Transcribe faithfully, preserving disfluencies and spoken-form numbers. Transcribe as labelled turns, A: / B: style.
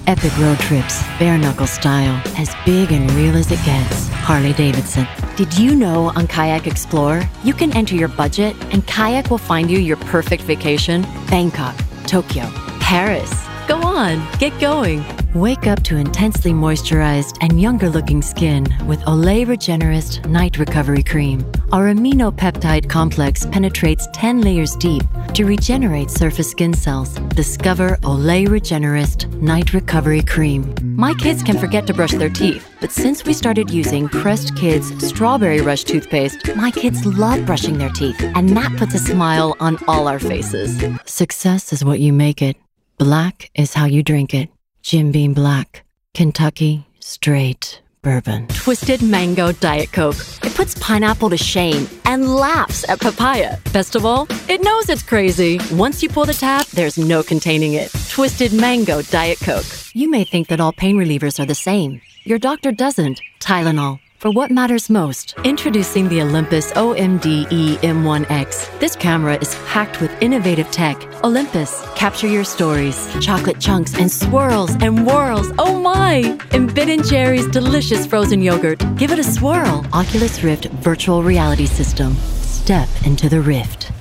A: Epic road trips, bare knuckle style, as big and real as it gets. Harley-Davidson. Did you know on Kayak Explorer, you can enter your budget and Kayak will find you your perfect vacation? Bangkok, Tokyo, Paris. Go on, get going. Wake up to intensely moisturized and younger-looking skin with Olay Regenerist Night Recovery Cream. Our amino peptide complex penetrates ten layers deep to regenerate surface skin cells. Discover Olay Regenerist Night Recovery Cream. My kids can forget to brush their teeth, but since we started using Crest Kids Strawberry Rush toothpaste, my kids love brushing their teeth, and that puts a smile on all our faces. Success is what you make it. Black is how you drink it. Jim Beam Black, Kentucky Straight Bourbon. Twisted Mango Diet Coke. It puts pineapple to shame and laughs at papaya. Best of all, it knows it's crazy. Once you pull the tab, there's no containing it. Twisted Mango Diet Coke. You may think that all pain relievers are the same. Your doctor doesn't. Tylenol. For what matters most. Introducing the Olympus O M D E M one X. This camera is packed with innovative tech. Olympus, capture your stories. Chocolate chunks and swirls and whirls. Oh my! And Ben and Jerry's delicious frozen yogurt. Give it a swirl. Oculus Rift virtual reality system. Step into the Rift.